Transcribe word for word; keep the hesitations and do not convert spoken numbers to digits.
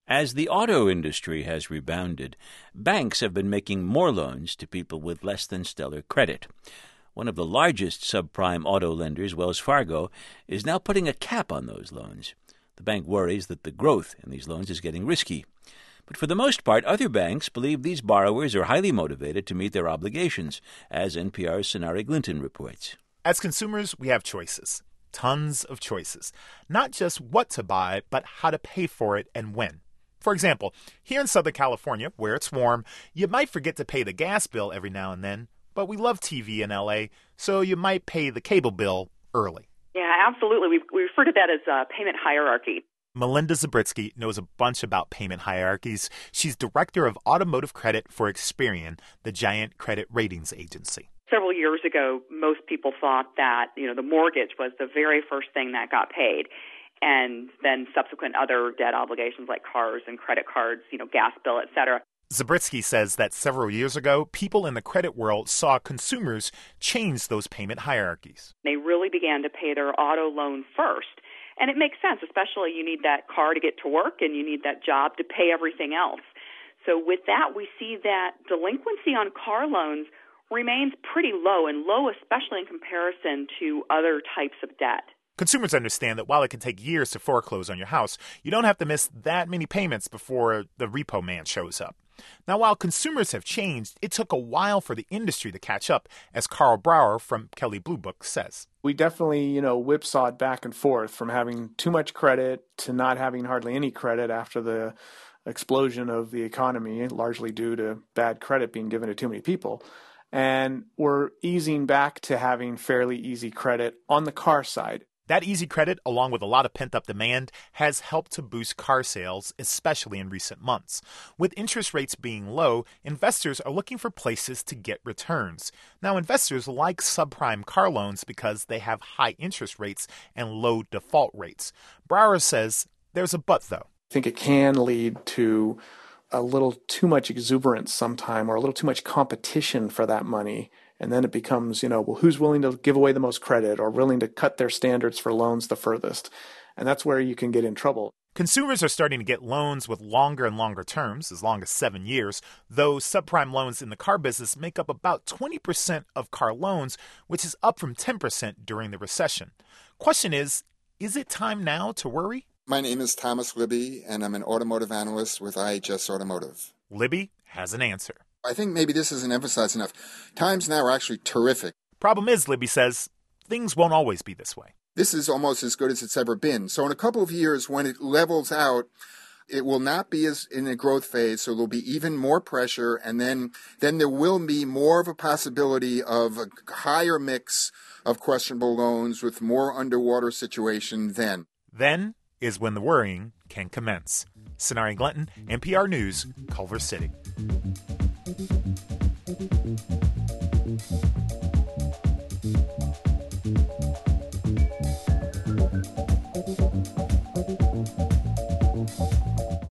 As the auto industry has rebounded, banks have been making more loans to people with less than stellar credit. One of the largest subprime auto lenders, Wells Fargo, is now putting a cap on those loans. The bank worries that the growth in these loans is getting risky. But for the most part, other banks believe these borrowers are highly motivated to meet their obligations, as N P R's Sonari Glinton reports. As consumers, we have choices. Tons of choices. Not just what to buy, but how to pay for it and when. For example, here in Southern California, where it's warm, you might forget to pay the gas bill every now and then, but we love T V in L A, so you might pay the cable bill early. Yeah, absolutely. We, we refer to that as a payment hierarchy. Melinda Zabritsky knows a bunch about payment hierarchies. She's director of automotive credit for Experian, the giant credit ratings agency. Several years ago, most people thought that, you know, the mortgage was the very first thing that got paid. And then subsequent other debt obligations like cars and credit cards, you know, gas bill, et cetera. Zabritsky says that several years ago, people in the credit world saw consumers change those payment hierarchies. They really began to pay their auto loan first. And it makes sense, especially you need that car to get to work and you need that job to pay everything else. So with that, we see that delinquency on car loans remains pretty low, and low especially in comparison to other types of debt. Consumers understand that while it can take years to foreclose on your house, you don't have to miss that many payments before the repo man shows up. Now, while consumers have changed, it took a while for the industry to catch up, as Carl Brower from Kelley Blue Book says. We definitely, you know, whipsawed back and forth from having too much credit to not having hardly any credit after the explosion of the economy, largely due to bad credit being given to too many people. And we're easing back to having fairly easy credit on the car side. That easy credit, along with a lot of pent-up demand, has helped to boost car sales, especially in recent months. With interest rates being low, investors are looking for places to get returns. Now, investors like subprime car loans because they have high interest rates and low default rates. Brower says there's a but, though. I think it can lead to a little too much exuberance sometime, or a little too much competition for that money. And then it becomes, you know, well, who's willing to give away the most credit or willing to cut their standards for loans the furthest? And that's where you can get in trouble. Consumers are starting to get loans with longer and longer terms, as long as seven years, though subprime loans in the car business make up about twenty percent of car loans, which is up from ten percent during the recession. Question is, is it time now to worry? My name is Thomas Libby, and I'm an automotive analyst with I H S Automotive. Libby has an answer. I think maybe this isn't emphasized enough. Times now are actually terrific. Problem is, Libby says, things won't always be this way. This is almost as good as it's ever been. So in a couple of years, when it levels out, it will not be as in a growth phase, so there'll be even more pressure, and then, then there will be more of a possibility of a higher mix of questionable loans with more underwater situation then. Then is when the worrying can commence. Sonari Glinton, N P R News, Culver City. Thank you.